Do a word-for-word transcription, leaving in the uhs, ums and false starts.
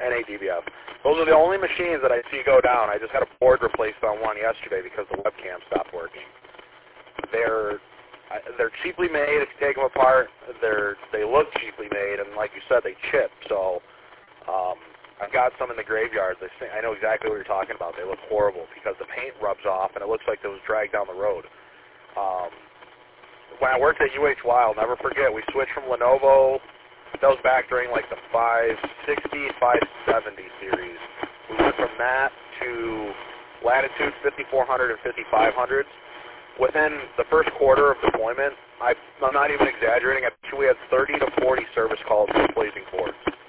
N A D B F. Those are the only machines that I see go down. I just had a board replaced on one yesterday because the webcam stopped working. They're they're cheaply made. If you take them apart, they're they look cheaply made, and like you said, they chip. So um, I've got some in the graveyard. They say, I know exactly what you're talking about. They look horrible because the paint rubs off, and it looks like it was dragged down the road. Um, when I worked at U H Y, I'll never forget, we switched from Lenovo. That was back during like the five sixty, five seventy series. We went from that to Latitude fifty-four hundred and fifty-five hundreds. Within the first quarter of deployment, I, I'm not even exaggerating, I think we had thirty to forty service calls for replacing boards.